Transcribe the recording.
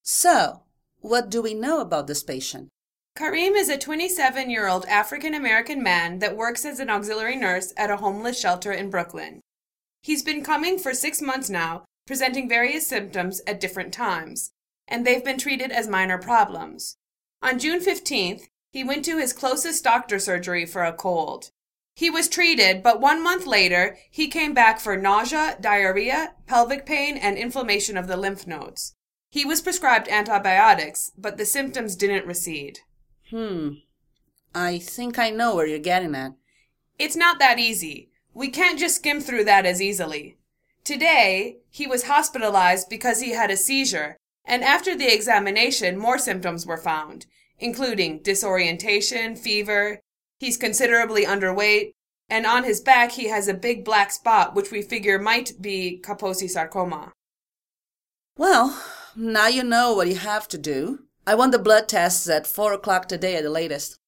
So, what do we know about this patient? Karim is a 27-year-old African-American man that works as an auxiliary nurse at a homeless shelter in Brooklyn. He's been coming for 6 months now, presenting various symptoms at different times, and they've been treated as minor problems. On June 15th, he went to his closest doctor surgery for a cold. He was treated, but 1 month later, he came back for nausea, diarrhea, pelvic pain, and inflammation of the lymph nodes. He was prescribed antibiotics, but the symptoms didn't recede. I think I know where you're getting at. It's not that easy. We can't just skim through that as easily. Today, he was hospitalized because he had a seizure, and after the examination, more symptoms were found, including disorientation, fever. He's considerably underweight, and on his back he has a big black spot which we figure might be Kaposi sarcoma. Well, now you know what you have to do. I want the blood tests at 4 o'clock today at the latest.